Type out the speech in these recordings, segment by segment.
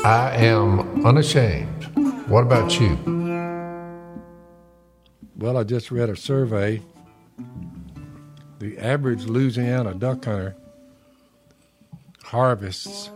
I am unashamed. What about you? Well, I just read a survey. The average Louisiana duck hunter harvests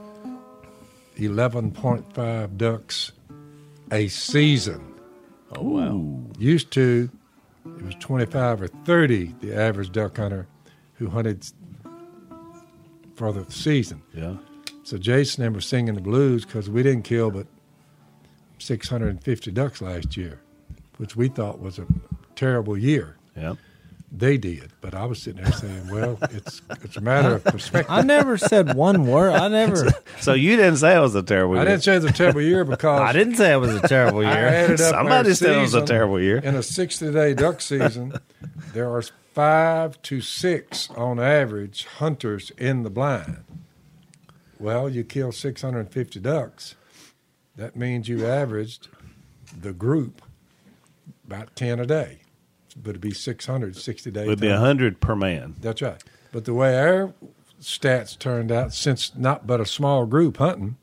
11.5 ducks a season. Oh, wow. Used to, it was 25 or 30, the average duck hunter who hunted for the season. Yeah. So Jason and I were singing the blues because we didn't kill but 650 ducks last year, which we thought was a terrible year. Yeah. They did, but I was sitting there saying, well, it's a matter of perspective. I never said one word. I never. So you didn't say it was a terrible year. I didn't say it was a terrible year because I didn't say it was a terrible I year. added up Somebody our said it was a season. terrible year. In a 60-day duck season, there are 5 to 6 on average hunters in the blind. Well, you kill 650 ducks. That means you averaged the group about 10 a day. But it'd be 600 60 days. It would be 100 per man. That's right. But the way our stats turned out, since not but a small group hunting,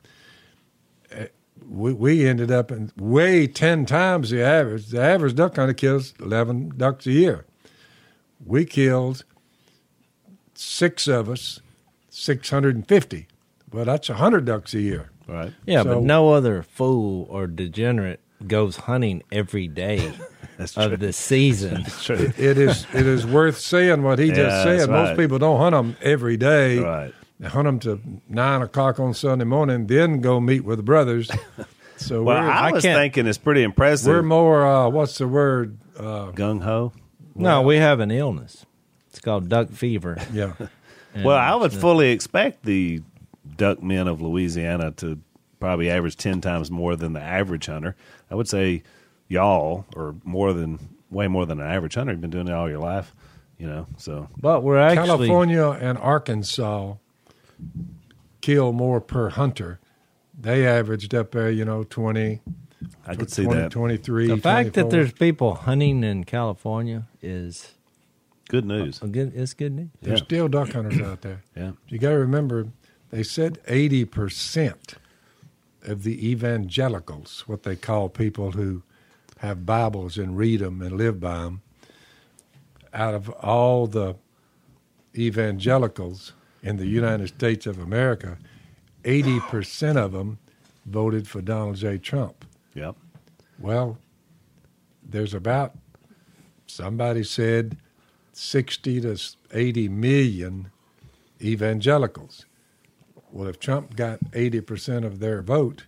we ended up in way 10 times the average. The average duck hunter kills 11 ducks a year. We killed 6 of us, 650. Well, that's 100 ducks a year. Right. Yeah, So- but no other fool or degenerate goes hunting every day of the season. True. It is worth saying what he Yeah, just said. that's Most right. people don't hunt them every day. Right. They hunt them to 9 o'clock on Sunday morning, then go meet with the brothers. So Well, I was thinking it's pretty impressive. we're more, what's the word? gung ho. No, we have an illness. It's called duck fever. Yeah. Well, I would fully expect the duck men of Louisiana to probably average 10 times more than the average hunter. I would say y'all are way more than an average hunter. You've been doing it all your life, so. But we're actually California and Arkansas kill more per hunter. They averaged up there, 20, I could see 20, that. 23, the fact that 24. there's people hunting in California is Good news. it's good news. There's Yeah. still duck hunters out there. Yeah. You got to remember, they said 80% of the evangelicals, what they call people who have Bibles and read them and live by them, out of all the evangelicals in the United States of America, 80% of them voted for Donald J. Trump. Yep. Well, there's about, somebody said, 60 to 80 million evangelicals. Well, if Trump got 80% of their vote,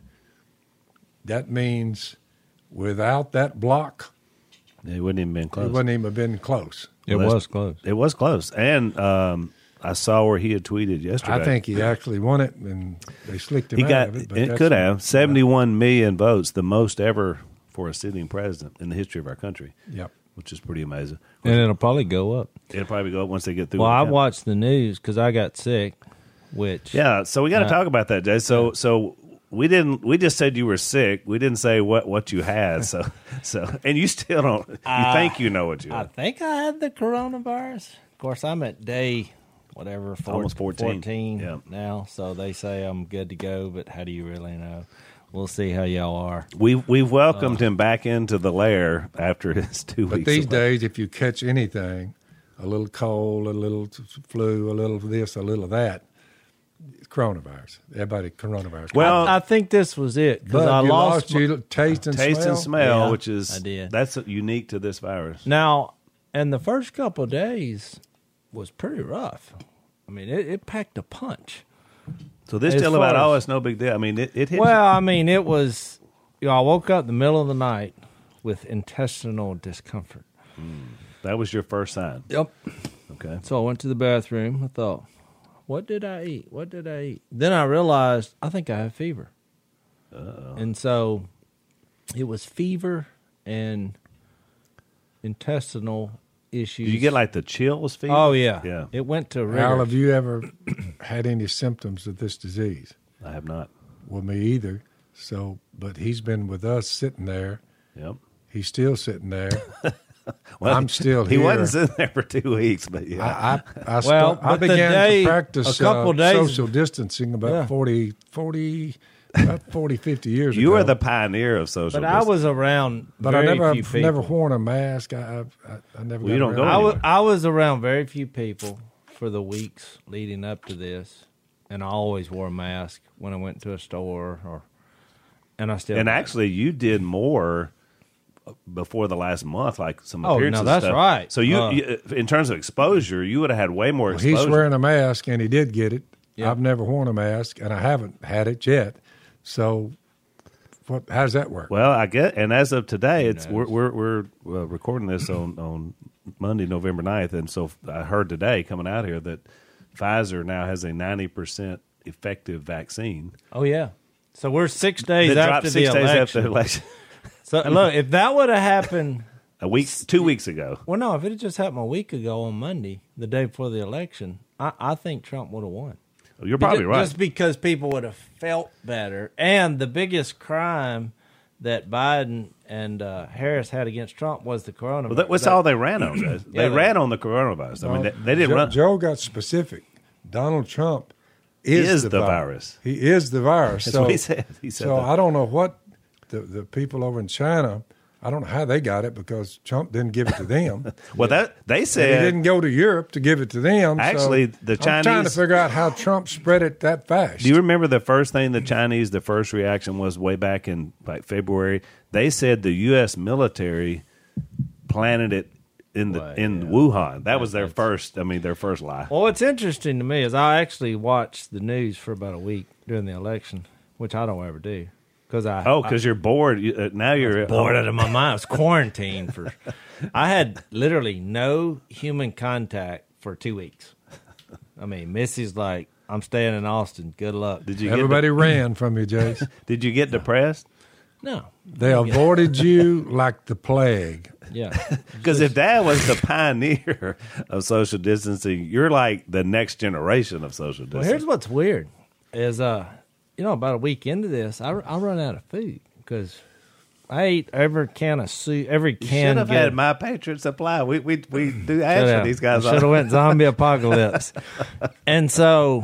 that means without that block, It wouldn't even been it close. wouldn't even have been close. It Well, was close. It was close. And I saw where he had tweeted yesterday. I think he actually won it, and they slicked him he out got of it. But it that's- could have 71 million votes, the most ever for a sitting president in the history of our country, Yep. which is pretty amazing. And it'll probably go up. It'll probably go up once they get through. Well, the I count. watched the news because I got sick, which Yeah, so we got to talk about that, Jay. So we didn't. We just said you were sick. We didn't say what you had. So and you still don't. You think you know what you I had. think I had the coronavirus. Of course, I'm at day whatever, Almost 14. Yeah. now, so they say I'm good to go, but how do you really know? We'll see how y'all are. We've welcomed him back into the lair after his 2 weeks. But these away. days, if you catch anything, a little cold, a little flu, a little this, a little that, it's coronavirus. Everybody coronavirus. Well, I think this was it because but I you lost your taste and taste smell. and smell, Yeah, which is I did. that's unique to this virus. Now, and the first couple of days was pretty rough. I mean, it packed a punch. So this As deal far about as- it's no big deal. I mean, it hit. Well, I mean, it was. I woke up in the middle of the night with intestinal discomfort. That was your first sign. Yep. Okay. So I went to the bathroom. I thought, what did I eat? What did I eat? Then I realized I think I have fever. And so it was fever and intestinal issues. Did you get like the chills fever? Oh, yeah. Yeah. It went to Al, rigor. have you ever had any symptoms of this disease? I have not. Well, me either. So, but he's been with us sitting there. Yep. He's still sitting there. Well, I'm still he here. wasn't sitting there for 2 weeks, but yeah. I but the began day- to practice a couple days- social distancing about Yeah. 40, 50 years ago. You were the pioneer of social But I was around But very I never, few people. never worn a mask. I never. Well, you don't go around. anywhere. I was around very few people for the weeks leading up to this, and I always wore a mask when I went to a store and I still. And actually, you did more before the last month, like some Oh, appearances. no, that's stuff. right. So you, in terms of exposure, you would have had way more Well, exposure. he's wearing a mask, and he did get it. Yeah. I've never worn a mask, and I haven't had it yet. So, how does that work? Well, I get, and as of today, it's knows? we're recording this on Monday, November 9th, and so I heard today coming out here that Pfizer now has a 90% effective vaccine. Oh yeah. So we're 6 days that after dropped 6 the days election. after the election. So look, if that would have happened, 2 weeks ago. well, no, if it had just happened a week ago on Monday, the day before the election, I think Trump would have won. You're probably right. Just because people would have felt better. And the biggest crime that Biden and Harris had against Trump was the coronavirus. Well, that's all they ran on, guys. Yeah, They ran on the coronavirus. I mean, they didn't run. Joe got specific. Donald Trump Is the the virus. He is the virus. That's so, what he said. He said so that. I don't know what the people over in China. I don't know how they got it because Trump didn't give it to them. Well, that they And he said didn't go to Europe to give it to them. Actually, so the I'm trying to Chinese- figure out how Trump spread it that fast. Do you remember the first thing the first reaction was way back in like February? They said the U.S. military planted it in Wuhan. That was their first lie. Well, what's interesting to me is I actually watched the news for about a week during the election, which I don't ever do. Because you're bored. Now you're bored out of my mind. I was quarantined for. I had literally no human contact for 2 weeks. I mean, Missy's like, I'm staying in Austin. Good luck. Did you Everybody ran from you, Jace. Did you get depressed? No. They avoided you like the plague. Yeah. Because if Dad was the pioneer of social distancing, you're like the next generation of social Well, distancing. here's what's weird is, about a week into this, I run out of food because I ate every can of soup, every You can. should have had My Patriot Supply. We do ads for these guys. Should have went zombie apocalypse. And so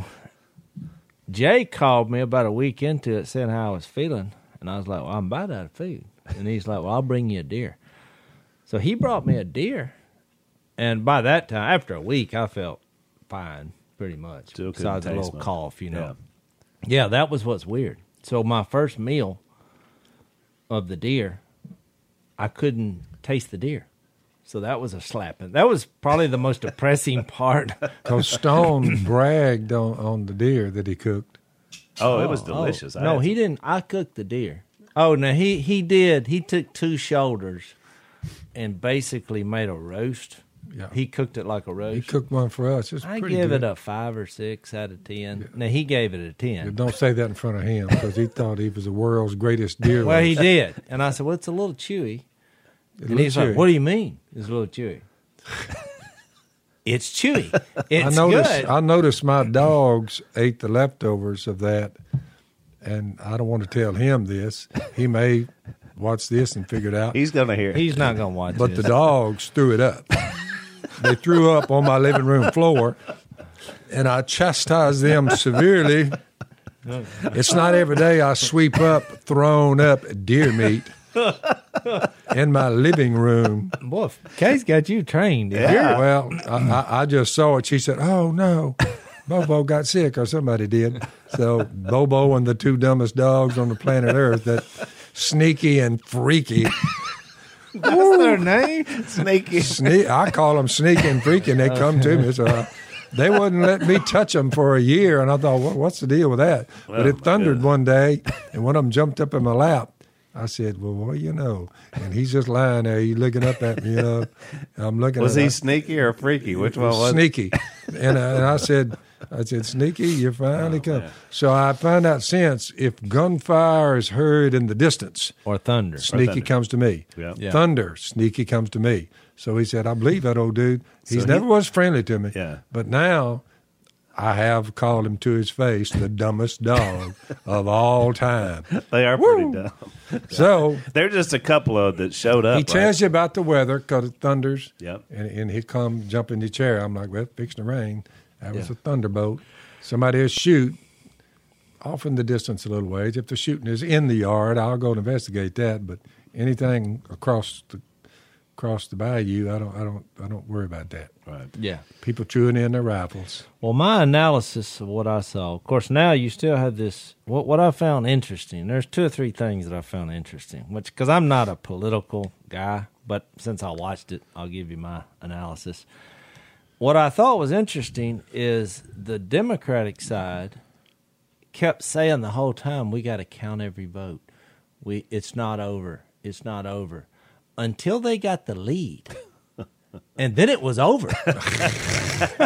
Jay called me about a week into it saying how I was feeling. And I was like, well, I'm about out of food. And he's like, well, I'll bring you a deer. So he brought me a deer. And by that time, after a week, I felt fine pretty much. Still couldn't besides a taste little much. cough, Yeah, that was what's weird. So my first meal of the deer, I couldn't taste the deer. So that was a slap. And that was probably the most depressing part. Because Stone bragged on the deer that he cooked. Oh, it was delicious. No, he didn't. I cooked the deer. Oh, no, he did. He took 2 shoulders and basically made a roast. Yeah. He cooked it like a He roast. cooked one for us. It's I pretty give good. it a 5 or 6 out of 10. Now, he gave it a 10. Don't say that in front of him because he thought he was the world's greatest deer. Well, he roast. did. And I said, well, it's a little chewy. And looked he's like, chewy. what do you mean it's a little chewy? It's chewy. It's good. I noticed my dogs ate the leftovers of that, and I don't want to tell him this. He may watch this and figure it out. He's going to hear it. He's not going to watch But this. the dogs threw it up. They threw up on my living room floor, and I chastised them severely. It's not every day I sweep up thrown up deer meat in my living room. Boy, Kay's got you trained. Yeah. Well, I just saw it. She said, "Oh no, Bobo got sick, or somebody did." So Bobo and the 2 dumbest dogs on the planet Earth, that Sneaky and Freaky. That's their name? Sneaky. I call them Sneaky and Freaky, and they come to me. So they wouldn't let me touch them for a year, and I thought, what's the deal with that? But it thundered one day, and one of them jumped up in my lap. I said, well, what do you know? And he's just lying there. He's looking up at me. I'm looking Was at he sneaky or freaky? Which one was it? Sneaky. And I said, Sneaky, you finally come. man. So I found out since if gunfire is heard in the distance, Or thunder. Sneaky thunder. comes to me. Yeah. Yeah. Thunder, Sneaky comes to me. So he said, I believe that old dude. He So never was friendly to me. Yeah. But now I have called him to his face the dumbest dog of all time. They are pretty dumb. So They're just a couple of that showed up. he tells you about the weather because it thunders. Yep. And he'd come jump in the chair. I'm like, well, fixing to rain. That was a thunderbolt. Somebody will shoot off in the distance a little ways. If the shooting is in the yard, I'll go and investigate that. But anything across the bayou, I don't worry about that. Right. Yeah. People chewing in their rifles. Well, my analysis of what I saw, of course, now you still have this. What I found interesting, there's 2 or 3 things that I found interesting, which, because I'm not a political guy, but since I watched it, I'll give you my analysis. What I thought was interesting is the Democratic side kept saying the whole time, we got to count every vote. It's not over. It's not over. Until they got the lead. And then it was over. That's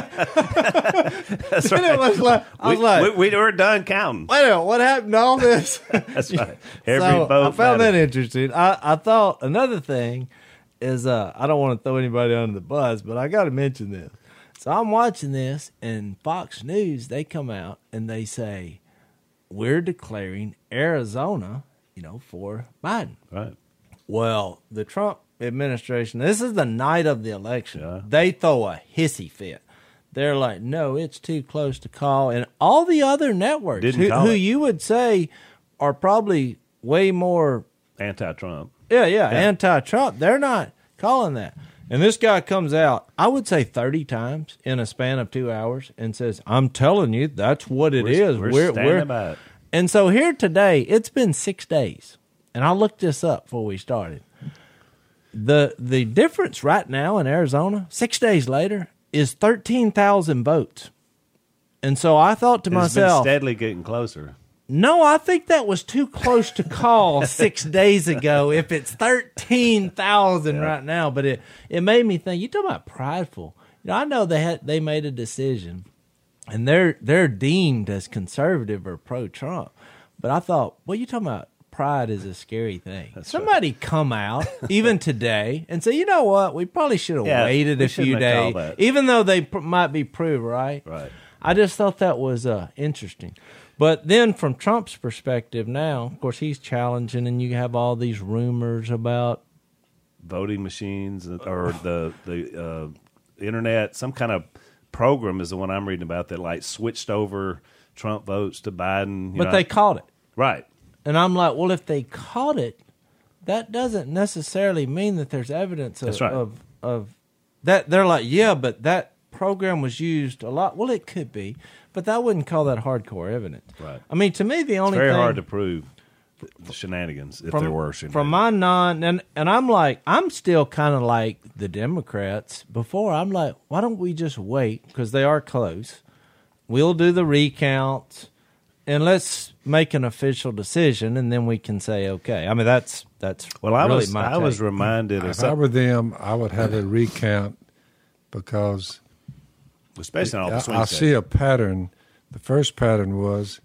Then it was like, I was like, we were done counting. wait a minute, what happened to all this? That's right. Every So vote I found that mattered. interesting. I thought another thing is I don't want to throw anybody under the bus, but I got to mention this. So I'm watching this, and Fox News, they come out and they say, we're declaring Arizona, for Biden. Right. Well, the Trump administration, this is the night of the election. Yeah. They throw a hissy fit. They're like, no, it's too close to call. And all the other networks Didn't call who it. you would say are probably way more, Anti-Trump. anti-Trump, they're not calling that. And this guy comes out, I would say 30 times in a span of 2 hours and says, I'm telling you, that's what it is. We're standing by it. And so here today, it's been 6 days. And I looked this up before we started. The difference right now in Arizona, 6 days later, is 13,000 votes. And so I thought to It's myself, been steadily getting closer. no, I think that was too close to call 6 days ago if it's 13,000 right now. But it made me think, you talking about prideful. I know they made a decision, and they're deemed as conservative or pro-Trump. But I thought, well, you talking about pride is a scary thing. Somebody come out, even today, and say, you know what, we probably should have waited we a few shouldn't have days, called that. even though they might be proved right. Right. I just thought that was interesting. But then from Trump's perspective now, of course, he's challenging, and you have all these rumors about Voting machines or the internet, some kind of program is the one I'm reading about that like switched over Trump votes to Biden. but they caught it. Right. And I'm like, well, if they caught it, that doesn't necessarily mean that there's evidence That's right. of that. They're like, yeah, but that program was used a lot. Well, it could be, but I wouldn't call that hardcore evidence. Right. I mean, to me, the It's only very thing hard to prove the shenanigans if there were shenanigans. from my and I'm like, I'm still kind of like the Democrats before. I'm like, why don't we just wait, because they are close. We'll do the recounts and let's make an official decision, and then we can say, okay. I mean, that's Well, I really my was take. reminded of If I something, were them, I would have a recount because especially in all the swing I states. see a pattern. The first pattern was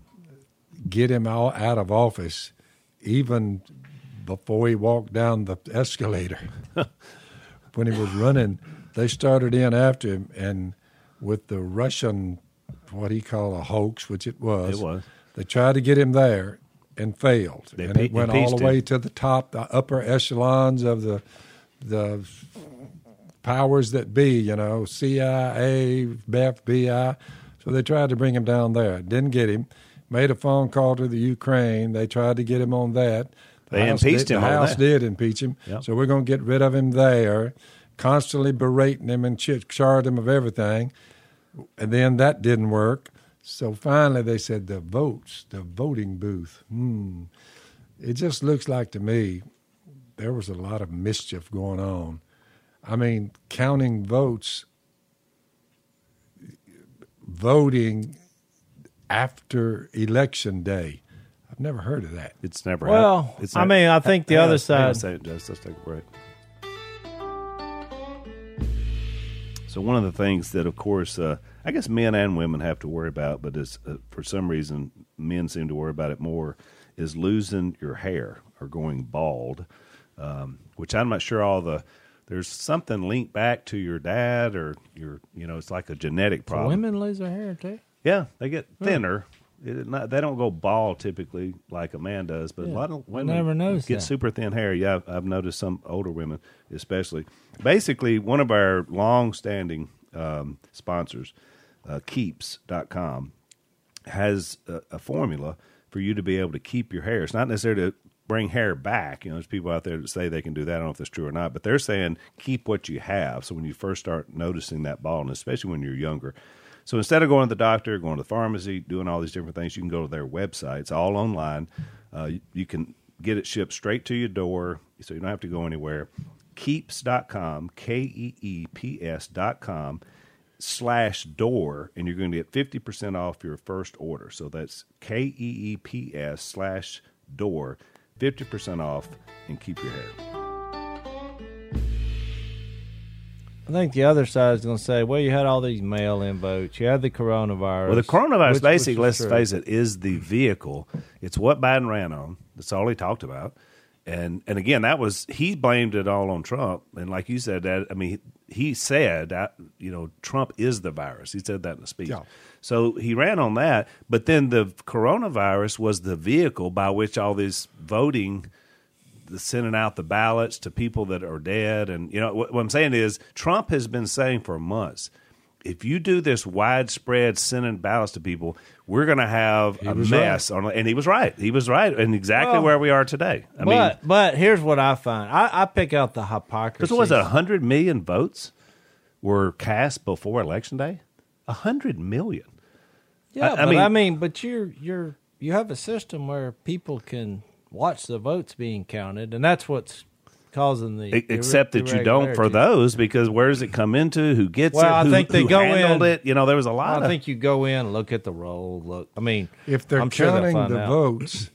get him all out of office even before he walked down the escalator. When he was running, they started in after him, and with the Russian, what he called a hoax, which it was, they tried to get him there and failed. They and it went all impeached the way him. to the top, the upper echelons of the powers that be, CIA, FBI. So they tried to bring him down there. Didn't get him. Made a phone call to the Ukraine. They tried to get him on that. They impeached him The on House that. did impeach him. Yep. So we're going to get rid of him there, constantly berating him and charged him of everything. And then that didn't work. So finally they said the voting booth. It just looks like to me there was a lot of mischief going on. I mean, counting votes, voting after election day. I've never heard of that. It's never Well, happened. It's I mean, I think the hang other on, hang on a side- second, Jess, let's take a break. So one of the things that, of course, I guess men and women have to worry about, but is for some reason men seem to worry about it more, is losing your hair or going bald, which I'm not sure all the there's something linked back to your dad or it's like a genetic So problem. women lose their hair too. Yeah, they get thinner. They don't go bald typically like a man does, but a lot of women never noticed get that. super thin hair. Yeah, I've noticed some older women especially. Basically, one of our long-standing sponsors, Keeps.com, has a formula for you to be able to keep your hair. It's not necessarily to bring hair back. There's people out there that say they can do that. I don't know if that's true or not, but they're saying keep what you have. So when you first start noticing that baldness, especially when you're younger. So instead of going to the doctor, going to the pharmacy, doing all these different things, you can go to their website. It's all online. You can get it shipped straight to your door, so you don't have to go anywhere. Keeps.com, KEEPS.com/door, and you're going to get 50% off your first order. So that's KEEPS/door, 50% off, and keep your hair. I think the other side is going to say, well, you had all these mail-in votes. You had the coronavirus. Well, the coronavirus, basically, let's true. face it, is the vehicle. It's what Biden ran on. That's all he talked about. And again, he blamed it all on Trump. And like you said, he said, Trump is the virus. He said that in the speech. Yeah. So he ran on that. But then the coronavirus was the vehicle by which all this voting, sending out the ballots to people that are dead. And, what I'm saying is Trump has been saying for months, if you do this widespread sending ballots to people, we're going to have a mess. And he was right. He was right. And exactly where we are today. But here's what I find. I pick out the hypocrisy. Because was it 100 million votes were cast before Election Day? 100 million. Yeah, but you have a system where people can watch the votes being counted, and that's what's causing the except that you don't for those, because where does it come into? Who gets it? I think they go handled in. It? There was a lot. I think you go in, look at the roll. Look, if they're I'm sure counting they'll find the out. votes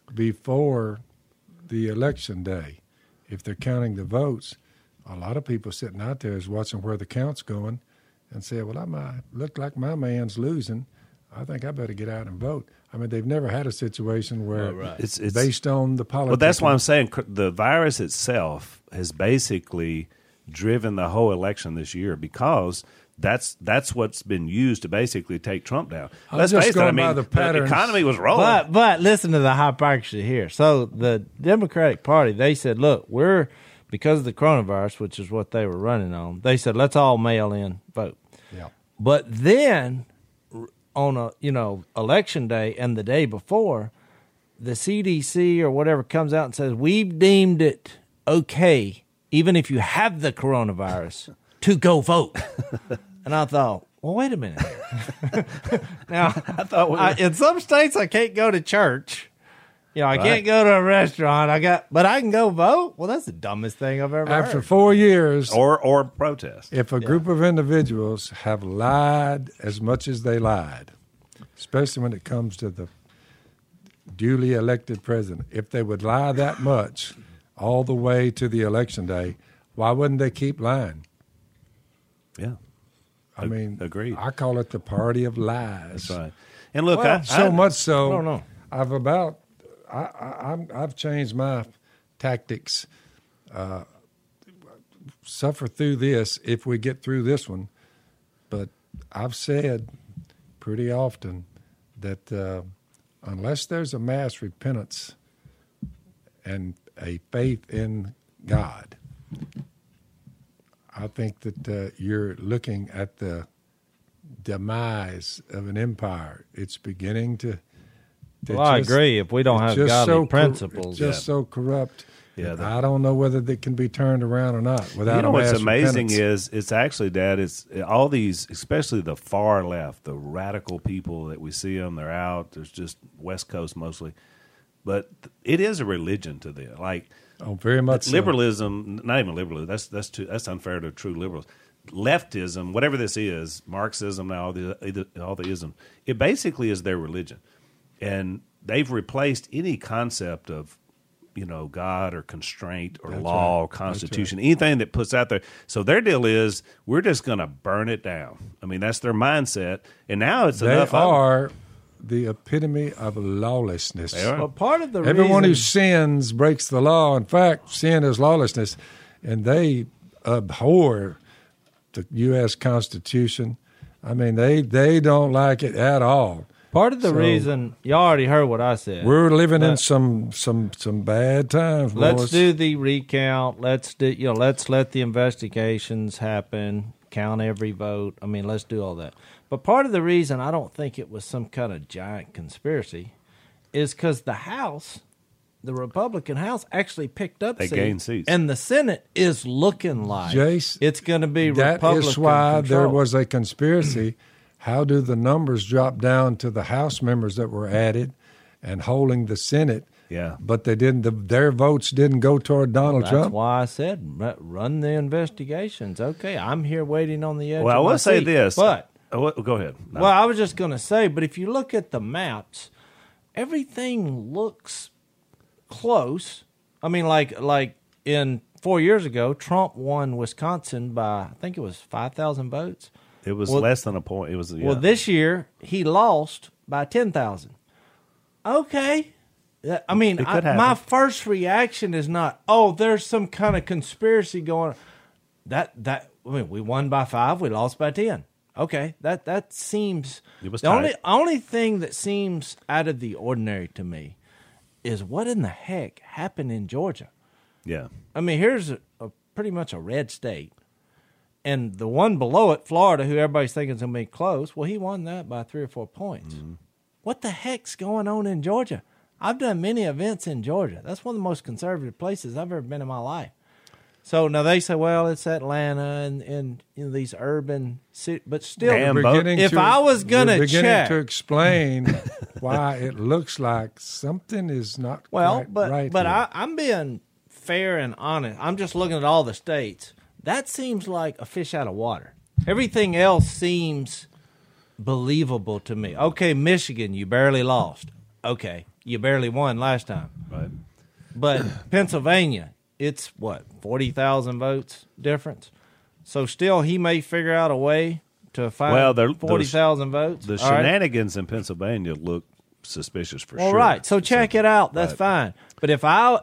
before the election day, if they're counting the votes, a lot of people sitting out there is watching where the count's going, and say, "Well, I might look like my man's losing. I think I better get out and vote." They've never had a situation where It's based on the politics. Well, that's why I'm saying the virus itself has basically driven the whole election this year, because that's what's been used to basically take Trump down. Let's face it. The economy was rolling. But listen to the hypocrisy here. So the Democratic Party, they said, look, because of the coronavirus, which is what they were running on, they said, let's all mail in vote. Yeah. But then on election day and the day before, the CDC or whatever comes out and says, we've deemed it okay, even if you have the coronavirus, to go vote. And I thought, well, wait a minute. Now, in some states, I can't go to church. I can't go to a restaurant. But I can go vote. Well, that's the dumbest thing I've ever After heard. 4 years, or protest. if a group of individuals have lied as much as they lied, especially when it comes to the duly elected president, if they would lie that much all the way to the election day, why wouldn't they keep lying? Yeah. Agreed. I call it the party of lies. That's right. And look, much so, I don't know. I've changed my tactics. Suffer through this if we get through this one, but I've said pretty often that unless there's a mass repentance and a faith in God, I think that you're looking at the demise of an empire. It's beginning to. Well, I agree. If we don't have godly principles, it's just so corrupt. Yeah, I don't know whether they can be turned around or not without. What's mass amazing repentance. is it's actually, Dad. It's all these, especially the far left, the radical people that we see them. They're out. There's just West Coast mostly, but it is a religion to them. Like, very much so. Liberalism, not even liberalism. That's unfair to true liberals. Leftism, whatever this is, Marxism, now all the ism, it basically is their religion. And they've replaced any concept of, God or constraint or law or constitution, anything that puts out there. So their deal is, we're just going to burn it down. That's their mindset. And now it's enough. They are the epitome of lawlessness. Well, part of the Everyone who reason, sins breaks the law. In fact, sin is lawlessness. And they abhor the U.S. Constitution. I mean, they don't like it at all. Part of the So- reason y'all already heard what I said. We're living in But- some bad times. Let's Lois. do the recount. Let's let the investigations happen. Count every vote. I mean, let's do all that. But part of the reason I don't think it was some kind of giant conspiracy is because the House, the Republican House, actually picked up They seats, gained seats. and the Senate is looking like Jace, it's going to be That Republican is why there control. was a conspiracy. How do the numbers drop down to the House members that were added and holding the Senate? Yeah. But they didn't. Their votes didn't go toward Donald That's Trump. why I said run the investigations. Okay, I'm here waiting on the edge. Well, I of my will say seat. this. but Go ahead. No. well, I was just going to say, but if you look at the maps, everything looks close. I mean, like in 4 years ago, Trump won Wisconsin by I think it was 5,000 votes. it was well- less than a point. It was. Yeah. Well, this year he lost by 10,000. Okay. I mean, It could happen. my first reaction is not, oh, there's some kind of conspiracy going on. I mean, we won by 5, we lost by 10. Okay, that seems It was the tight. only thing that seems out of the ordinary to me is what in the heck happened in Georgia. Yeah. I mean, here's a pretty much a red state. And the one below it, Florida, who everybody's thinking is going to be close, well, he won that by 3 or 4 points. What the heck's going on in Georgia? I've done many events in Georgia. That's one of the most conservative places I've ever been in my life. So now they say, well, it's Atlanta and these urban cities. But still, Damn, You're Bo- beginning if to- I was going you're to beginning check. to explain why it looks like something is not Well, quite but right but here. I'm being fair and honest. I'm just looking at all the states. That seems like a fish out of water. Everything else seems believable to me. Okay, Michigan, you barely lost. Okay, you barely won last time. Right. But Pennsylvania, it's what, 40,000 votes difference. So still, he may figure out a way to find Well, the 40,000 votes. The All right? shenanigans in Pennsylvania look suspicious for Well, sure. right. So check it out. That's Right. fine. But if I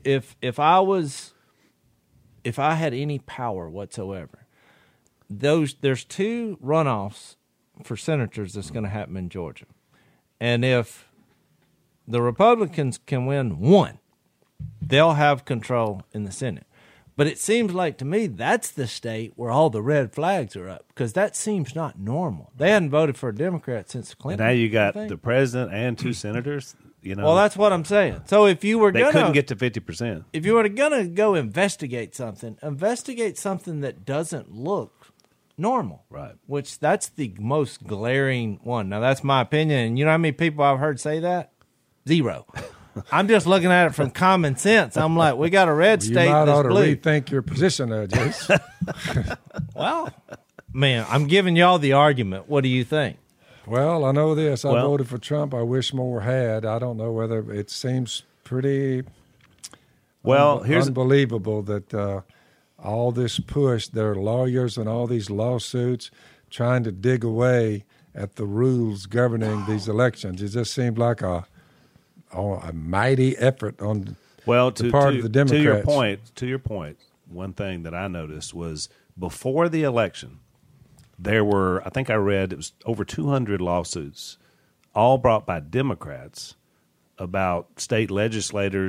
had any power whatsoever, there's 2 runoffs for senators that's going to happen in Georgia, and if the Republicans can win one, they'll have control in the Senate. But it seems like to me that's the state where all the red flags are up because that seems not normal. They hadn't voted for a Democrat since And Clinton. now you I got think. the president and 2 senators. You know, Well, that's what I'm saying. So if you were they gonna couldn't get to 50%. if you were gonna go investigate something that doesn't look normal. Right. Which that's the most glaring one. Now that's my opinion, and you know how many people I've heard say that? 0. I'm just looking at it from common sense. I'm like, we got a red you state might ought that's to blue. rethink your position there, Jace. Well, man, I'm giving y'all the argument. What do you think? Well, I know this. I Well- voted for Trump. I wish more had. I don't know whether it seems pretty Well, here's unbelievable that all this push, there are lawyers and all these lawsuits trying to dig away at the rules governing these elections. It just seemed like a mighty effort on well the part of the Democrats. To your point, one thing that I noticed was before the election, there were, I think I read it was over 200 lawsuits, all brought by Democrats about state legislature,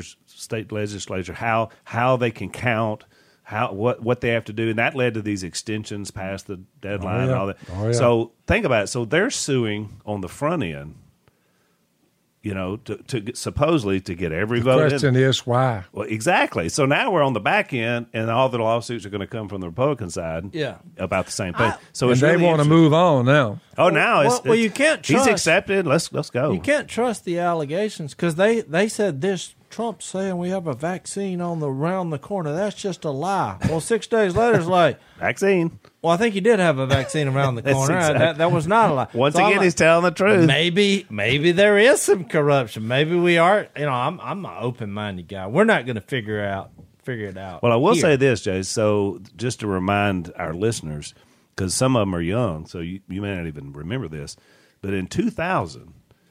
how they can count, what they have to do, and that led to these extensions past the deadline and all that. Oh, yeah. So think about it. So they're suing on the front end, you know, to get, supposedly to get every The vote in. question is why. Well, exactly. So now we're on the back end, and all the lawsuits are going to come from the Republican side. Yeah. About the same thing. So And it's they really want to interesting. move on now. Oh, now Well, it's you can't He's trust- accepted. Let's go. You can't trust the allegations because they said this. Trump's saying we have a vaccine around the corner. That's just a lie. Well, 6 days later, it's like, Vaccine. well, I think he did have a vaccine around the That's corner. exact- That was not a lie. Once So I'm again, like, he's telling the truth. maybe there is some corruption. Maybe we are. You know, I'm an open-minded guy. We're not going to figure it out. Well, I will here. say this, Jay. So just to remind our listeners, because some of them are young, so you may not even remember this, but in 2000,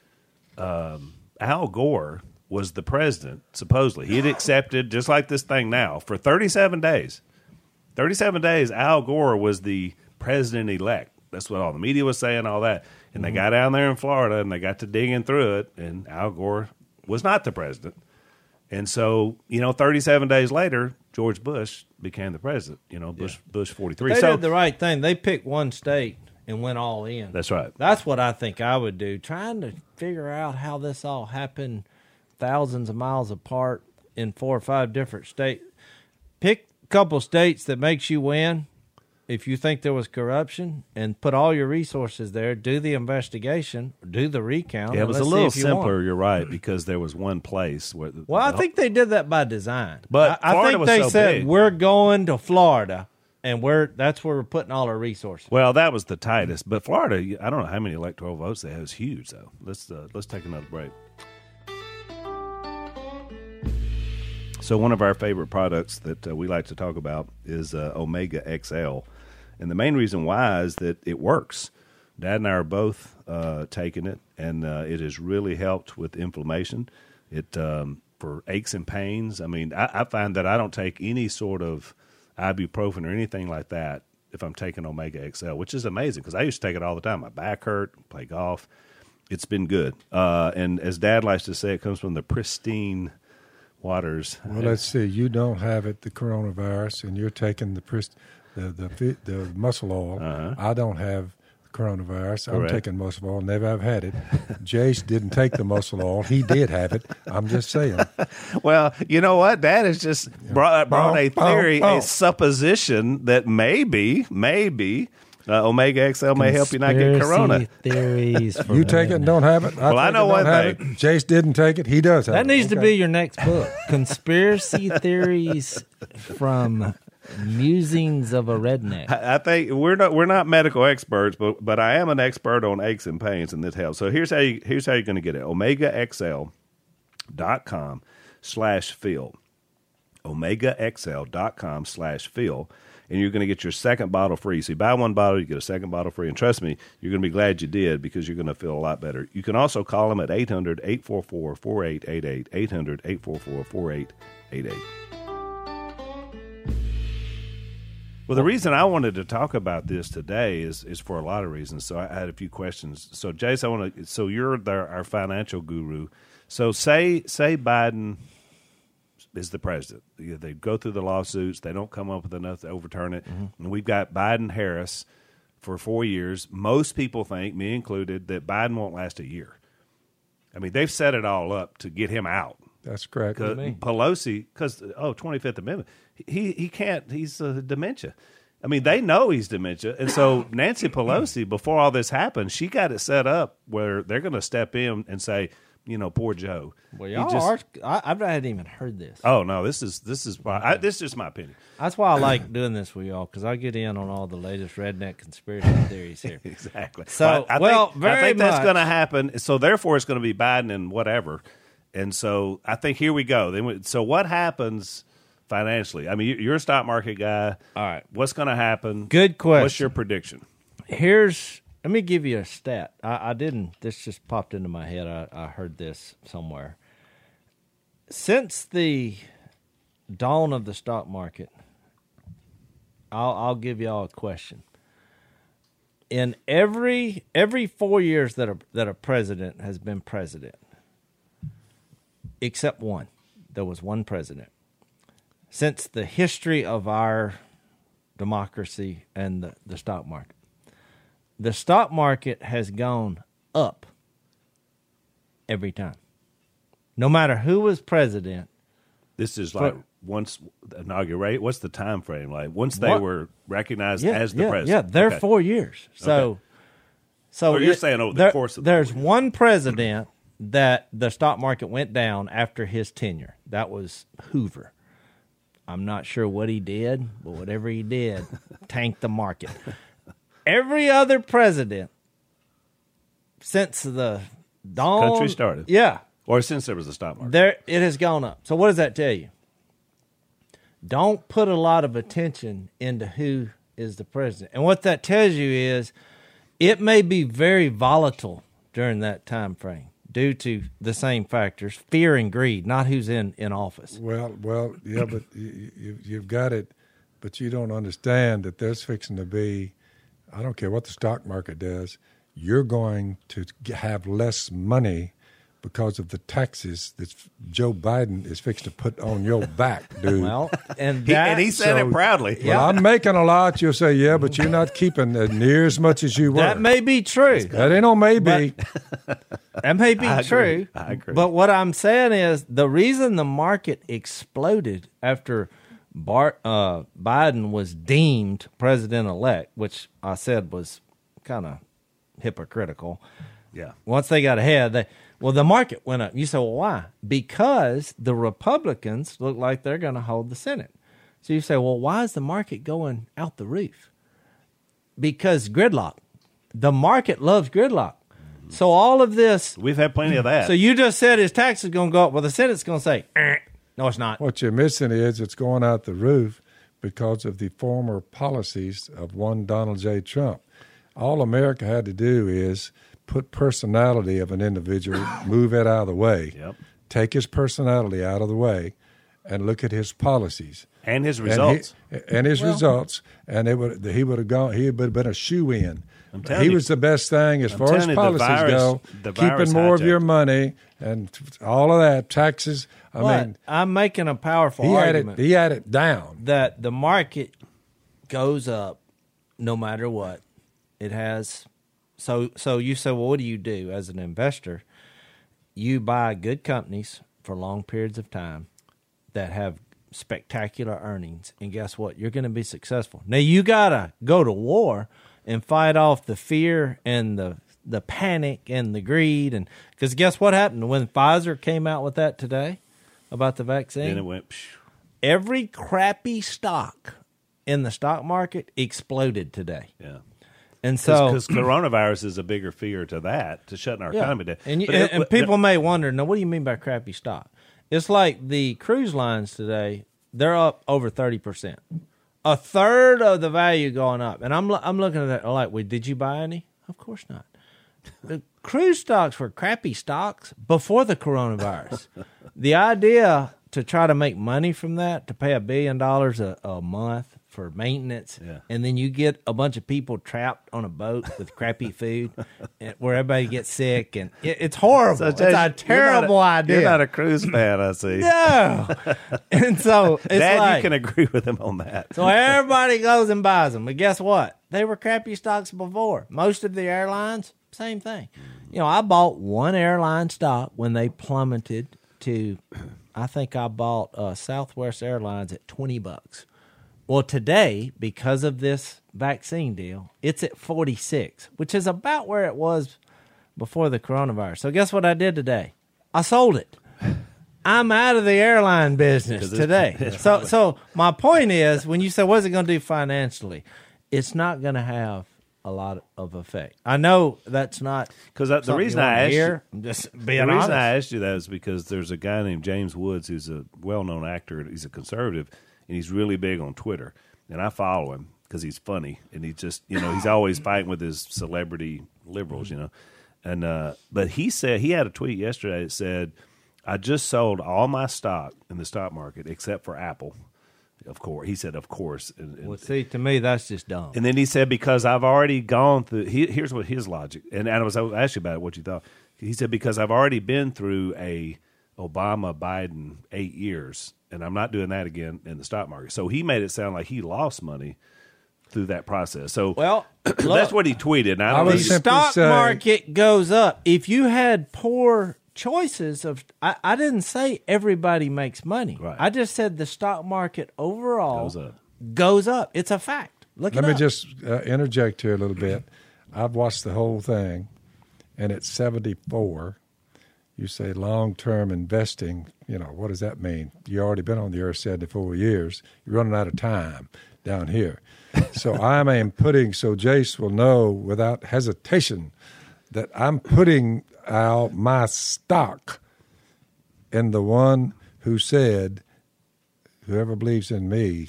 Al Gore was the president, supposedly. He had accepted, just like this thing now, for 37 days. 37 days, Al Gore was the president-elect. That's what all the media was saying, all that. And they got down there in Florida, and they got to digging through it, and Al Gore was not the president. And so, 37 days later, George Bush became the president, Bush 43. They did the right thing. They picked one state and went all in. That's right. That's what I think I would do, trying to figure out how this all happened thousands of miles apart in 4 or 5 different states. Pick a couple states that makes you win if you think there was corruption, and put all your resources there, do the investigation, do the recount. Yeah, it was a little simpler, you're right, because there was one place where... I think they did that by design. But I Florida think was they so said, big. we're going to Florida, and that's where we're putting all our resources. Well, that was the tightest. But Florida, I don't know how many electoral votes they have. It's huge, though. Let's take another break. So one of our favorite products that we like to talk about is Omega XL. And the main reason why is that it works. Dad and I are both taking it, and it has really helped with inflammation. It for aches and pains. I mean, I find that I don't take any sort of ibuprofen or anything like that if I'm taking Omega XL, which is amazing because I used to take it all the time. My back hurt, play golf. It's been good. And as Dad likes to say, it comes from the pristine waters. Well, let's see. You don't have it, the coronavirus, and you're taking the muscle oil. I don't have the coronavirus. I'm taking muscle oil. Never have had it. Jace didn't take the muscle oil. He did have it. I'm just saying. Well, you know what? Dad has just brought a theory, a supposition that maybe Omega XL may help you not get corona. Theories. You take it and don't have it. I know one thing. Jace didn't take it. He does have it. That needs to be your next book. Conspiracy theories from musings of a redneck. I think we're not medical experts, but I am an expert on aches and pains, and this helps. So here's how you're going to get it: OmegaXL.com/Phil. OmegaXL.com/Phil. And you're going to get your second bottle free. So you buy one bottle, you get a second bottle free. And trust me, you're going to be glad you did because you're going to feel a lot better. You can also call them at 800-844-4888, 800-844-4888. Well, the reason I wanted to talk about this today is for a lot of reasons. So I had a few questions. So, Jace, so you're our financial guru. So say Biden is the president. They go through the lawsuits. They don't come up with enough to overturn it. Mm-hmm. And we've got Biden-Harris for 4 years. Most people think, me included, that Biden won't last a year. I mean, they've set it all up to get him out. That's correct. Pelosi, because, 25th Amendment, he can't, he's dementia. I mean, they know he's dementia. And so Nancy Pelosi, before all this happened, she got it set up where they're going to step in and say, poor Joe. Well, I hadn't even heard this. Oh no, this is just my opinion. That's why I like doing this with y'all because I get in on all the latest redneck conspiracy theories here. Exactly. So, I think that's going to happen. So therefore, it's going to be Biden and whatever. And so I think here we go. So what happens financially? I mean, you're a stock market guy. All right. What's going to happen? Good question. What's your prediction? Let me give you a stat. I didn't. This just popped into my head. I heard this somewhere. Since the dawn of the stock market, I'll give y'all a question. In every 4 years that a president has been president, except one, there was one president. Since the history of our democracy and the stock market. The stock market has gone up every time. No matter who was president. This is like once inaugurated. What's the time frame? Like once they were recognized as the president? Yeah, they're 4 years. So you're saying over the course of there's one president that the stock market went down after his tenure. That was Hoover. I'm not sure what he did, but whatever he did tanked the market. Every other president since the dawn country started, or since there was a stock market, it has gone up. So what does that tell you? Don't put a lot of attention into who is the president, and what that tells you is it may be very volatile during that time frame due to the same factors: fear and greed, not who's in office. Well, yeah, but you've got it But you don't understand that there's fixing to be, I don't care what the stock market does, you're going to have less money because of the taxes that Joe Biden is fixing to put on your back, dude. Well, and he said it proudly. Well, I'm making a lot. You'll say, yeah, but you're not keeping near as much as you were. that may be true. That ain't no maybe. That may be true. I agree. But what I'm saying is the reason the market exploded after Biden was deemed president-elect, which I said was kind of hypocritical. Yeah. Once they got ahead, the market went up. You say, well, why? Because the Republicans look like they're going to hold the Senate. So you say, well, why is the market going out the roof? Because gridlock. The market loves gridlock. So all of this. We've had plenty of that. So you just said his tax is going to go up. Well, the Senate's going to say, no, it's not. What you're missing is it's going out the roof because of the former policies of one Donald J. Trump. All America had to do is put personality of an individual, move it out of the way, take his personality out of the way, and look at his policies and his results. And he would have gone. He would have been a shoe-in. He was the best thing as far as policies go. Keeping more of your money and all of that, taxes. I mean, I'm making a powerful argument. He had it down. That the market goes up no matter what. It has. So you say, well, what do you do as an investor? You buy good companies for long periods of time that have spectacular earnings, and guess what? You're going to be successful. Now, you got to go to war and fight off the fear and the panic and the greed. And because guess what happened when Pfizer came out with that today about the vaccine? Then it went, phew. Every crappy stock in the stock market exploded today. Yeah. And so, because coronavirus is a bigger fear to that, to shutting our economy down. And people may wonder, now, what do you mean by crappy stock? It's like the cruise lines today, they're up over 30%. A third of the value going up. And I'm looking at that like, wait, did you buy any? Of course not. The cruise stocks were crappy stocks before the coronavirus. The idea to try to make money from that, to pay $1 billion a month for maintenance, and then you get a bunch of people trapped on a boat with crappy food where everybody gets sick, and it's horrible. So, Jay, it's a terrible idea. You're not a cruise fan, I see. No. And so it's Dad, you can agree with him on that. So everybody goes and buys them. But guess what? They were crappy stocks before. Most of the airlines, same thing. You know, I bought one airline stock when they plummeted to, I think I bought Southwest Airlines at $20. Well, today, because of this vaccine deal, it's at 46, which is about where it was before the coronavirus. So guess what I did today? I sold it. I'm out of the airline business today. So my point is, when you say, what's it going to do financially? It's not going to have a lot of effect. I know that's not because the reason I asked you, I'm just being honest. The reason I asked you that is because there's a guy named James Woods who's a well-known actor. He's a conservative, and he's really big on Twitter. And I follow him because he's funny, and he's just he's always fighting with his celebrity liberals, And but he said he had a tweet yesterday that said, "I just sold all my stock in the stock market except for Apple." Of course, he said, "Of course." Well, see, to me, that's just dumb. And then he said, "Because I've already gone through." Here's what his logic. And I was asked you about it, what you thought. He said, "Because I've already been through a Obama-Biden 8 years, and I'm not doing that again in the stock market." So he made it sound like he lost money through that process. So that's what he tweeted. And the stock market goes up. If you had poor choices of, I didn't say everybody makes money. Right. I just said the stock market overall goes up. It's a fact. Let me just interject here a little bit. I've watched the whole thing, and it's 74. You say long-term investing, what does that mean? You've already been on the earth 74 years. You're running out of time down here. So so Jace will know without hesitation that I'm putting out my stock in the one who said, whoever believes in me,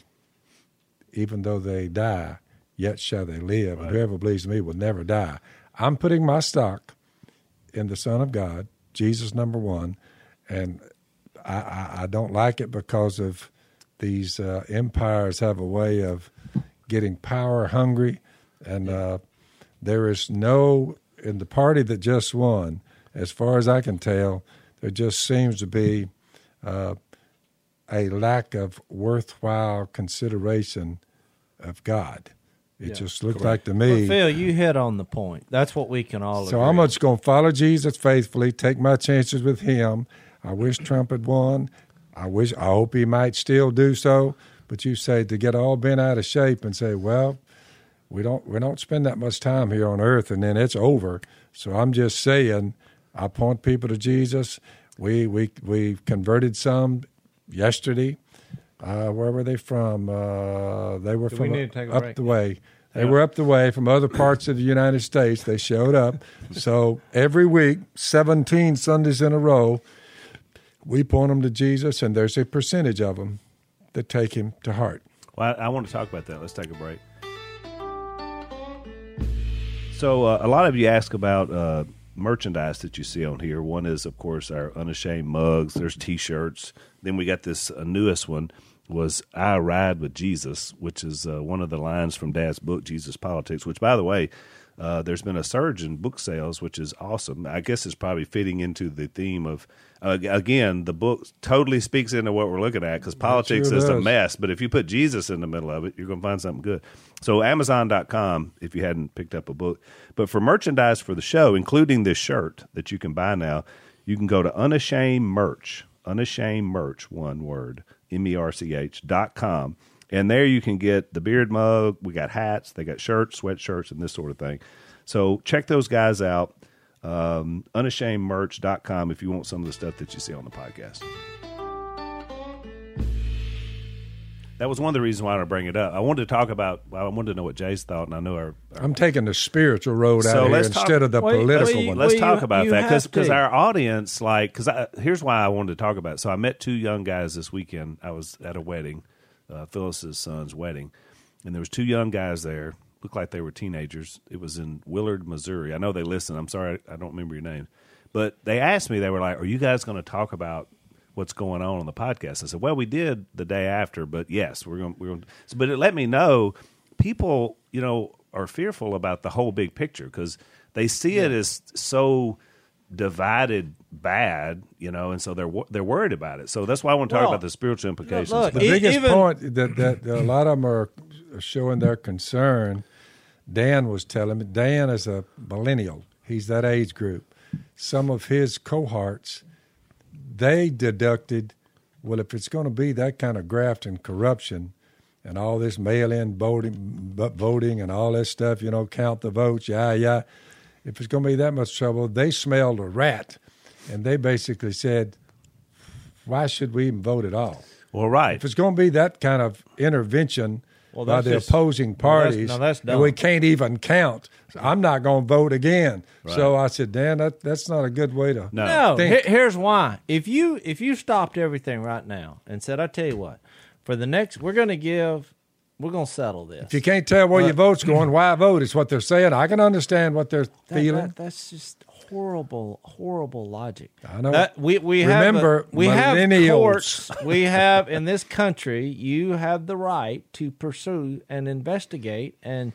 even though they die, yet shall they live. Right. And whoever believes in me will never die. I'm putting my stock in the Son of God, Jesus number one, and I don't like it because of these empires have a way of getting power hungry, and there is no, in the party that just won, as far as I can tell, there just seems to be a lack of worthwhile consideration of God. It just looked like to me. Well, Phil, you hit on the point. That's what we can all agree. So I'm just going to follow Jesus faithfully, take my chances with him. I wish Trump had won. I hope he might still do so. But you say to get all bent out of shape and say, well, we don't spend that much time here on earth and then it's over. So I'm just saying, I point people to Jesus. We converted some yesterday. Where were they from? They were from up the way. They were up the way from other parts of the United States. They showed up. So every week, 17 Sundays in a row, we point them to Jesus, and there's a percentage of them that take him to heart. Well, I want to talk about that. Let's take a break. So a lot of you ask about merchandise that you see on here. One is, of course, our Unashamed mugs. There's T-shirts. Then we got this newest one was I Ride with Jesus, which is one of the lines from Dad's book, Jesus Politics, which, by the way, there's been a surge in book sales, which is awesome. I guess it's probably fitting into the theme of, again, the book totally speaks into what we're looking at because politics is a mess. But if you put Jesus in the middle of it, you're going to find something good. So Amazon.com, if you hadn't picked up a book. But for merchandise for the show, including this shirt that you can buy now, you can go to Unashamed Merch, one word, MERCH.com. And there you can get the beard mug. We got hats. They got shirts, sweatshirts, and this sort of thing. So check those guys out. Unashamedmerch.com if you want some of the stuff that you see on the podcast. That was one of the reasons why I wanted to bring it up. I wanted to know what Jay's thought, and I know I'm taking the spiritual road out here instead of the political one. Let's talk about that because our audience, here's why I wanted to talk about it. So I met two young guys this weekend. I was at a wedding. Phyllis's son's wedding, and there was two young guys there. Looked like they were teenagers. It was in Willard, Missouri. I know they listen. I'm sorry, I don't remember your name, but they asked me. They were like, "Are you guys going to talk about what's going on the podcast?" I said, "Well, we did the day after, but yes, we're going." But it let me know people, are fearful about the whole big picture because they see it as so divided bad, and so they're worried about it. So that's why I want to talk about the spiritual implications. The biggest point that a lot of them are showing their concern, Dan was telling me, Dan is a millennial. He's that age group. Some of his cohorts, they deducted, well, if it's going to be that kind of graft and corruption and all this mail-in voting and all this stuff, count the votes, if it's going to be that much trouble, they smelled a rat, and they basically said, why should we even vote at all? Well, right. If it's going to be that kind of intervention by the opposing parties, and we can't even count, so I'm not going to vote again. Right. So I said, Dan, that's not a good way to think. Here's why. If you stopped everything right now and said, I tell you what, for the next, we're going to settle this. If you can't tell where your vote's going, why vote? Is what they're saying. I can understand what they're feeling. That's just horrible logic. I know. We Remember, have courts. We have in this country. You have the right to pursue and investigate, and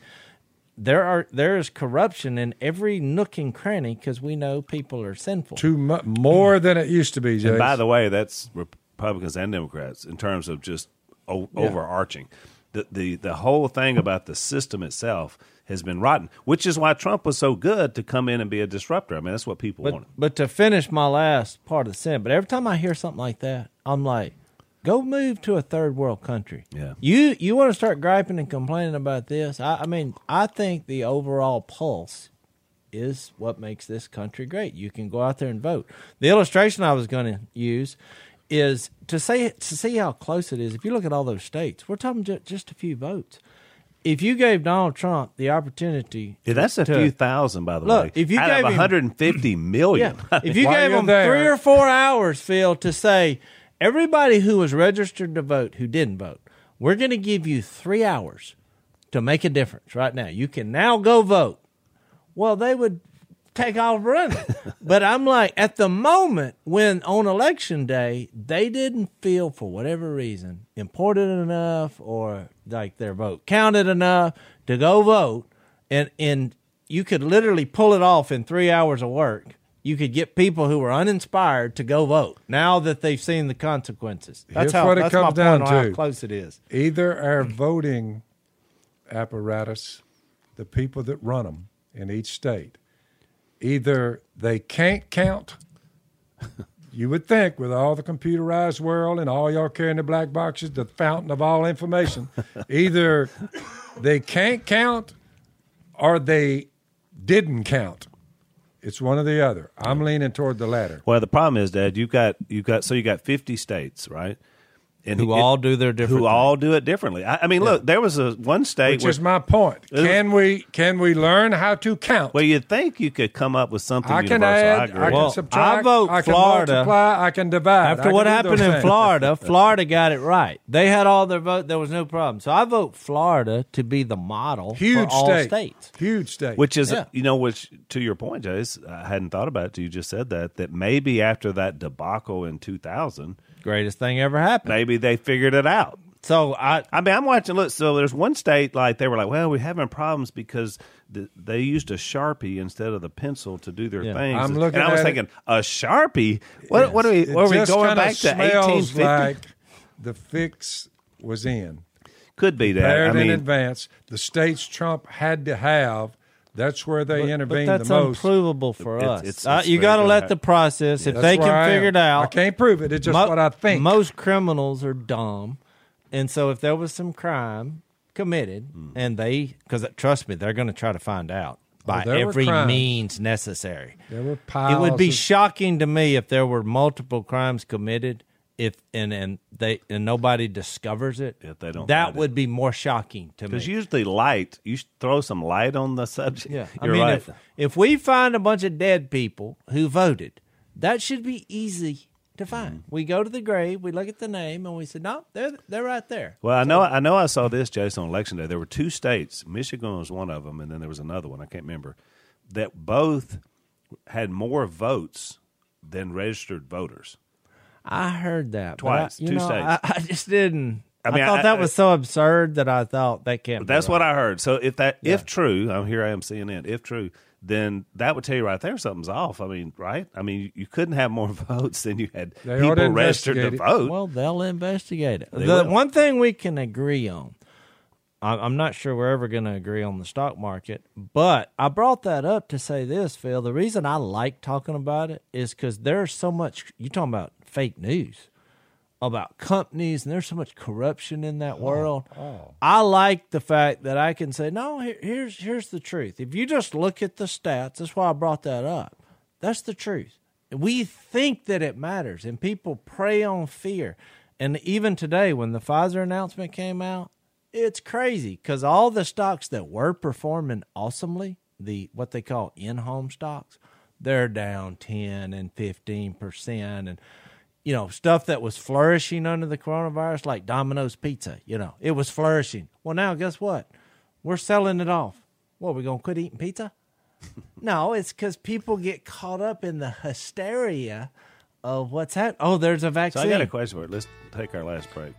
there is corruption in every nook and cranny because we know people are sinful. More than it used to be, Jay. And by the way, that's Republicans and Democrats in terms of just overarching. The whole thing about the system itself has been rotten, which is why Trump was so good to come in and be a disruptor. I mean, that's what people wanted. But to finish my last part of the sentence, but every time I hear something like that, I'm like, go move to a third world country. Yeah. You want to start griping and complaining about this? I think the overall pulse is what makes this country great. You can go out there and vote. The illustration I was going to use is to see how close it is. If you look at all those states, we're talking just a few votes. If you gave Donald Trump the opportunity, that's a few thousand, by the way. If you out gave of 150 million, if you gave him 3 or 4 hours, Phil, to say everybody who was registered to vote who didn't vote, we're going to give you 3 hours to make a difference right now. You can now go vote. Well, they would take off running. But I'm like, at the moment when on election day, they didn't feel, for whatever reason, important enough or like their vote counted enough to go vote. And you could literally pull it off in 3 hours of work. You could get people who were uninspired to go vote now that they've seen the consequences. Here's what it comes down to. How close it is. Either our voting apparatus, the people that run them in each state, either they can't count. You would think with all the computerized world and all y'all carrying the black boxes, the fountain of all information, either they can't count or they didn't count. It's one or the other. I'm leaning toward the latter. Well, the problem is, Dad, you got 50 states, right? And Who all do their different Who thing. all do it differently. I mean, look, there was one state Which is my point. Can we learn how to count? Well, you'd think you could come up with something I can universal. add, I agree. I can Well, subtract, I vote I can Florida. multiply, I can divide. After I what can do happened those in things. Florida, Florida got it right. They had all their vote. There was no problem. So I vote Florida to be the model Huge for all state. states. Huge state. Which is, Yeah. which to your point, Jace, I hadn't thought about it till you just said that maybe after that debacle in 2000, Greatest thing ever happened. maybe they figured it out. So I mean, I'm watching. Look, so there's one state like they were like, well, we're having problems because they used a Sharpie instead of the pencil to do their Yeah. things. I'm looking and I was at thinking, a Sharpie? What are we? It What are we just going kinda back to smells 1850? like the fix was in. Could be that. Prepared I mean, in advance. The states Trump had to have. That's where they but intervened that's the most. unprovable for It's- us. it's You very got to good. let the process. If That's they where can I figure am. it out, I can't prove it. It's just what I think. Most criminals are dumb, and so if there was some crime committed, and because trust me, they're going to try to find out by there were every crimes. means necessary. There were piles It would be of- shocking to me if there were multiple crimes committed, and nobody discovers it. If they don't that find it. would be more shocking to me. because usually light, you should throw some light on the subject. Yeah, You're I mean, right. if we find a bunch of dead people who voted, that should be easy to find. We go to the grave, we look at the name, and we say, no, they're right there. Well, I know. I saw this, Jason, on Election Day. There were two states. Michigan was one of them, and then there was another one. I can't remember. That both had more votes than registered voters. I heard that Twice, but two states. I just didn't. I I, mean, thought that was so absurd that I thought that can't. That's be what right. I heard. So if true, here I am CNN. If true, then that would tell you right there something's off. I mean, right? I mean, you couldn't have more votes than you had They ought to people registered to investigate it. vote. Well, they'll investigate it. They The will. one thing we can agree on, I'm not sure we're ever going to agree on the stock market, but I brought that up to say this, Phil. The reason I like talking about it is because there's so much, you're talking about fake news about companies, and there's so much corruption in that world. I like the fact that I can say, no, here's the truth. If you just look at the stats, that's why I brought that up. That's the truth. We think that it matters, and people prey on fear. And even today, when the Pfizer announcement came out, it's crazy because all the stocks that were performing awesomely, what they call in-home stocks, they're down 10 and 15%. And, stuff that was flourishing under the coronavirus, like Domino's Pizza, it was flourishing. Well, now, guess what? We're selling it off. What, we going to quit eating pizza? No, it's because people get caught up in the hysteria of what's happening. Oh, there's a So vaccine. I got a question for it. Let's take our last break.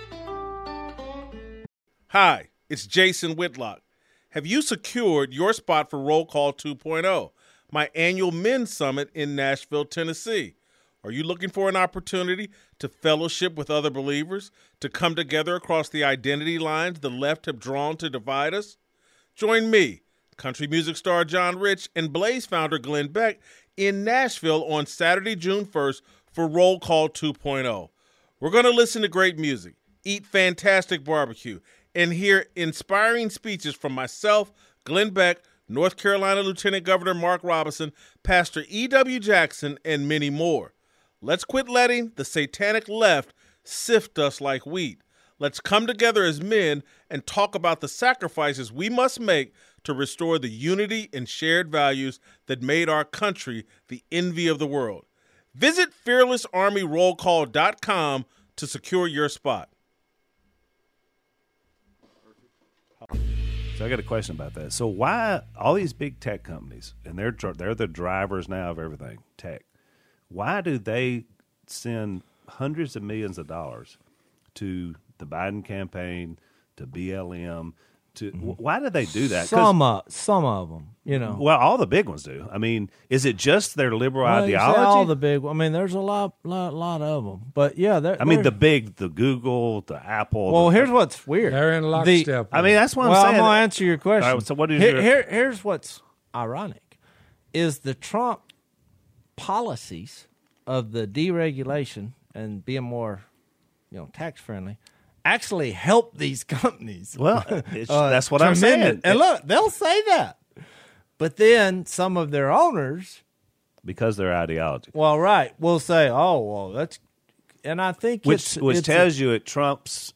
Hi, it's Jason Whitlock. Have you secured your spot for Roll Call 2.0, my annual men's summit in Nashville, Tennessee? Are you looking for an opportunity to fellowship with other believers, to come together across the identity lines the left have drawn to divide us? Join me, country music star John Rich, and Blaze founder Glenn Beck in Nashville on Saturday, June 1st for Roll Call 2.0. We're going to listen to great music, eat fantastic barbecue, and hear inspiring speeches from myself, Glenn Beck, North Carolina Lieutenant Governor Mark Robinson, Pastor E.W. Jackson, and many more. Let's quit letting the satanic left sift us like wheat. Let's come together as men and talk about the sacrifices we must make to restore the unity and shared values that made our country the envy of the world. Visit fearlessarmyrollcall.com to secure your spot. So I got a question about that. So why all these big tech companies, and they're the drivers now of everything tech, why do they send hundreds of millions of dollars to the Biden campaign, to BLM? Why do they do that? Some of them, you know. Well, all the big ones do. I mean, is it just their liberal Well, you say ideology? all the big. I mean, there's a lot of them. But yeah, the Google, the Apple. Well, here's what's weird. They're in lockstep. I mean, that's what I'm I'm saying. going to answer your question. All right, so what is Here's what's ironic is the Trump policies of the deregulation and being more, tax friendly, actually help these companies. Well, that's what I'm saying. And look, they'll say that, but then some of their owners, because their ideology. well, right, will say, "Oh, well, that's," and I think Which tells you it trumps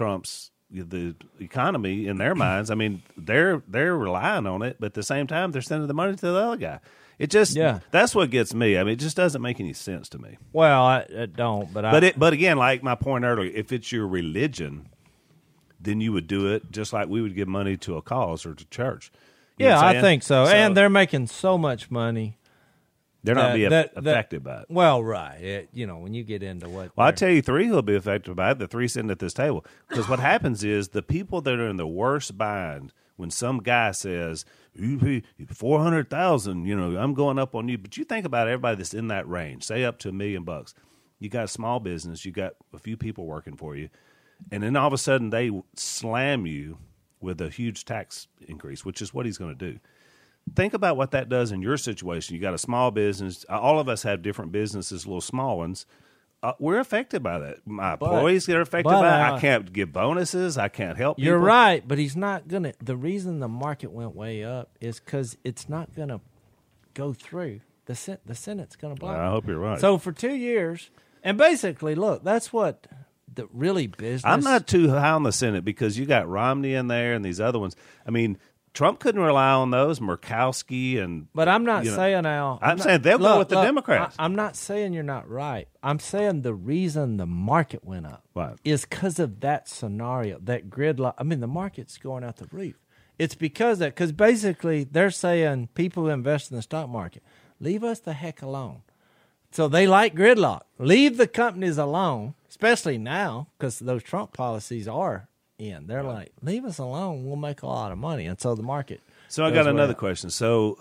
the economy in their minds. I mean, they're relying on it, but at the same time, they're sending the money to the other guy. It just that's what gets me. I mean, it just doesn't make any sense to me. Well, I don't, But again, like my point earlier, if it's your religion, then you would do it just like we would give money to a cause or to church. You know what I'm I saying? think so. And they're making so much money. They're not being affected by it. Well, right. When you get into what. Well, I tell you, three who will be affected by it. The three sitting at this table, because what happens is the people that are in the worst bind when some guy says, "You pay $400,000, I'm going up on you." But you think about everybody that's in that range, say up to $1 million. You got a small business, you got a few people working for you, and then all of a sudden they slam you with a huge tax increase, which is what he's going to do. Think about what that does in your situation. You got a small business. All of us have different businesses, little small ones. We're affected by that. My employees get affected by it. I can't give bonuses. I can't help people. You're right, but he's not going to. The reason the market went way up is because it's not going to go through. The Senate's going to block it. I hope you're right. So for 2 years, and basically, look, that's what the really business. I'm not too high on the Senate because you got Romney in there and these other ones. I mean, Trump couldn't rely on those, Murkowski and. But I'm not saying now. I'm saying they'll go with the Democrats. I'm not saying you're not right. I'm saying the reason the market went up is because of that scenario, that gridlock. I mean, the market's going out the roof. It's because basically they're saying people who invest in the stock market, leave us the heck alone. So they like gridlock. Leave the companies alone, especially now because those Trump policies are in. They're like, leave us alone. We'll make a lot of money. And so the market. So I got another question. So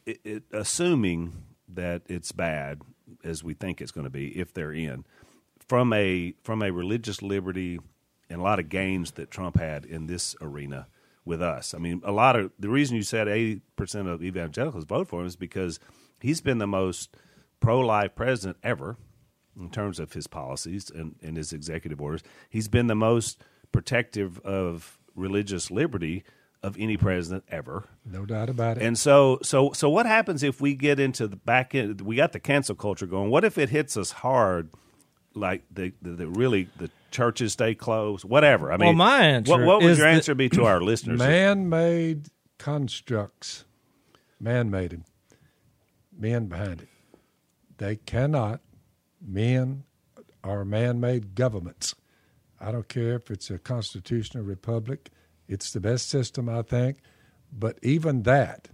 assuming that it's bad, as we think it's going to be, if they're in, from a religious liberty and a lot of gains that Trump had in this arena with us. I mean, the reason you said 80% of evangelicals vote for him is because he's been the most pro-life president ever in terms of his policies and his executive orders. He's been the most protective of religious liberty of any president ever. No doubt about it. And so what happens if we get into the back end? We got the cancel culture going. What if it hits us hard, like the churches stay closed, whatever? I mean, my answer what would your answer be to our listeners? Man-made constructs, man-made them, men behind it. They cannot, men are man-made governments. I don't care if it's a constitutional republic. It's the best system, I think. But even that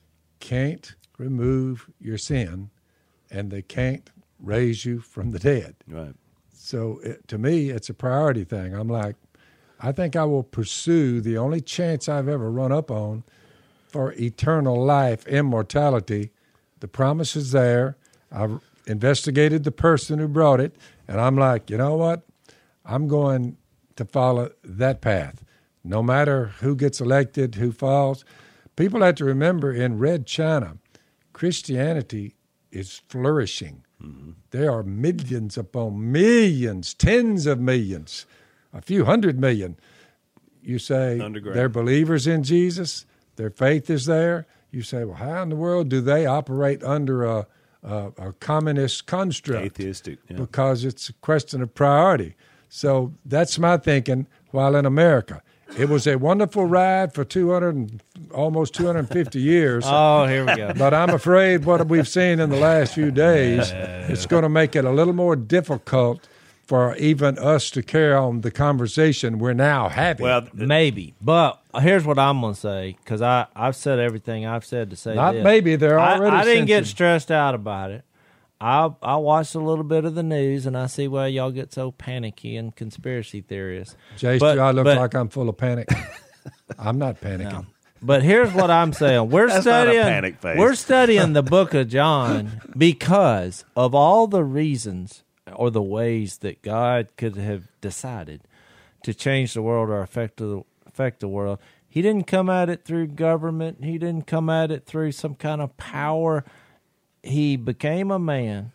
can't remove your sin, and they can't raise you from the dead. Right. So to me, it's a priority thing. I'm like, I think I will pursue the only chance I've ever run up on for eternal life, immortality. The promise is there. I've investigated the person who brought it, and I'm like, you know what? I'm going to follow that path. No matter who gets elected, who falls. People have to remember in Red China, Christianity is flourishing. Mm-hmm. There are millions upon millions, tens of millions, a few 100 million. You say they're believers in Jesus, their faith is there. You say, well, how in the world do they operate under a communist construct? Atheistic. Yeah. Because it's a question of priority. So that's my thinking while in America. It was a wonderful ride for almost 250 years. Oh, here we go. But I'm afraid what we've seen in the last few days, it's going to make it a little more difficult for even us to carry on the conversation we're now having. Well, Maybe. But here's what I'm going to say, because I've said everything I've said to say not this. maybe, they're already I didn't get censored. stressed out about it. I watched a little bit of the news, and I see why y'all get so panicky and conspiracy theorists. Jace, But- do I look but- like I'm full of panic? I'm not panicking. No. But here's what I'm saying. We're That's not a studying panic face. We're studying the book of John because of all the reasons or the ways that God could have decided to change the world or affect the world. He didn't come at it through government. He didn't come at it through some kind of power. He became a man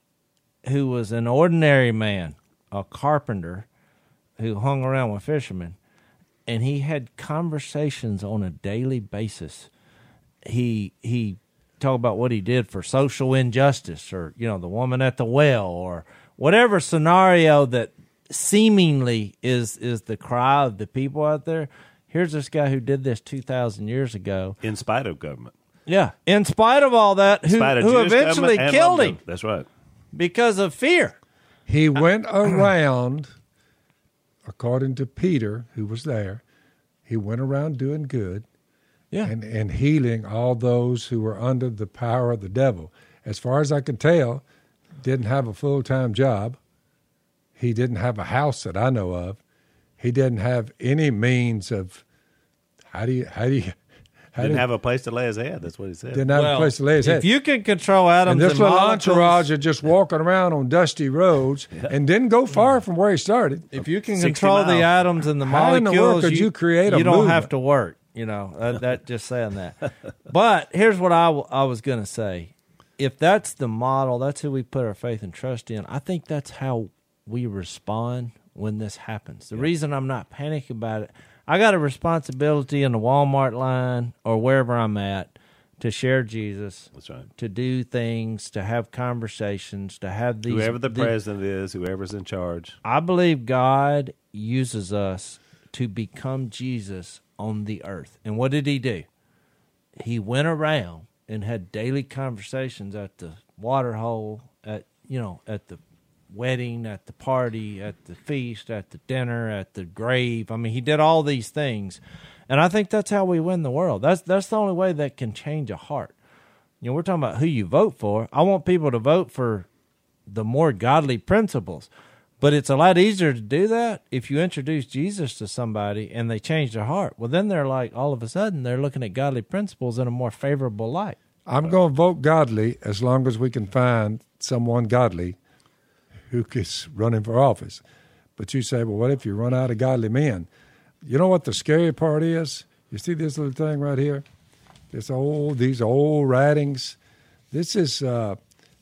who was an ordinary man, a carpenter who hung around with fishermen. And he had conversations on a daily basis. He talked about what he did for social injustice, or the woman at the well, or whatever scenario that seemingly is the cry of the people out there. Here's this guy who did this 2,000 years ago. in spite of government. Yeah, in spite of all that, In spite of who Jewish eventually government and killed Roman him government. That's right. because of fear. He went around, according to Peter, who was there, he went around doing good Yeah. and healing all those who were under the power of the devil. As far as I can tell, didn't have a full-time job. He didn't have a house that I know of. He didn't have any means of Didn't have a place to lay his head. That's what he said. didn't have a place to lay his head. If you can control atoms And this and little molecules, entourage are just walking around on dusty roads and didn't go far from where he started. if you can 60 control the miles. atoms and the How in the molecules, world could you create a you don't movement? have to work. That just saying that. But here's what I was going to say. If that's the model, that's who we put our faith and trust in. I think that's how we respond when this happens. The reason I'm not panicking about it, I got a responsibility in the Walmart line or wherever I'm at to share Jesus. That's right. To do things, to have conversations, to have these. Whoever the president is, whoever's in charge. I believe God uses us to become Jesus on the earth. And what did he do? He went around and had daily conversations at the water hole, at the wedding, at the party, at the feast, at the dinner, at the grave. I mean, he did all these things. And I think that's how we win the world. That's the only way that can change a heart. We're talking about who you vote for. I want people to vote for the more godly principles. But it's a lot easier to do that if you introduce Jesus to somebody and they change their heart. Well, then they're like, all of a sudden, they're looking at godly principles in a more favorable light. I'm going to vote godly as long as we can find someone godly who is running for office. But you say, well, what if you run out of godly men? You know what the scary part is? You see this little thing right here? These old writings. This is a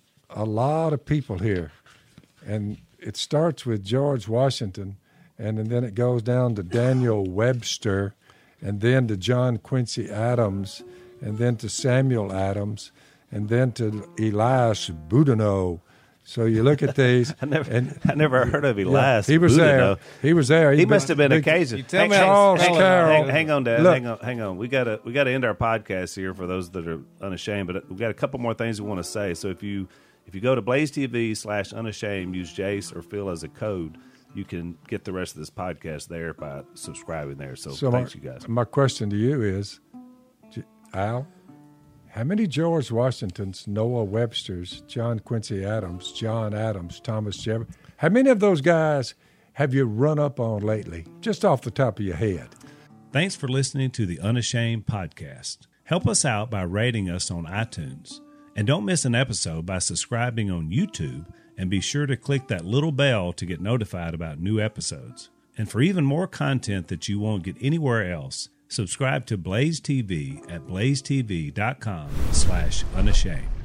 lot of people here. And it starts with George Washington, and then it goes down to Daniel Webster, and then to John Quincy Adams, and then to Samuel Adams, and then to Elias Boudinot. So you look at these. I never heard of Elias. He was Boudinot. there. He was there. He must have been occasion. tell me Charles Carroll. Hang on, Dad. Look. Hang on. We gotta end our podcast here for those that are unashamed. But we've got a couple more things we want to say. So if you go to Blaze TV /unashamed, use Jace or Phil as a code, you can get the rest of this podcast there by subscribing there. So thanks, you guys. My question to you is, Al, how many George Washingtons, Noah Websters, John Quincy Adams, John Adams, Thomas Jefferson, how many of those guys have you run up on lately, just off the top of your head? Thanks for listening to the Unashamed podcast. Help us out by rating us on iTunes. And don't miss an episode by subscribing on YouTube, and be sure to click that little bell to get notified about new episodes. And for even more content that you won't get anywhere else, subscribe to Blaze TV at blazetv.com/unashamed.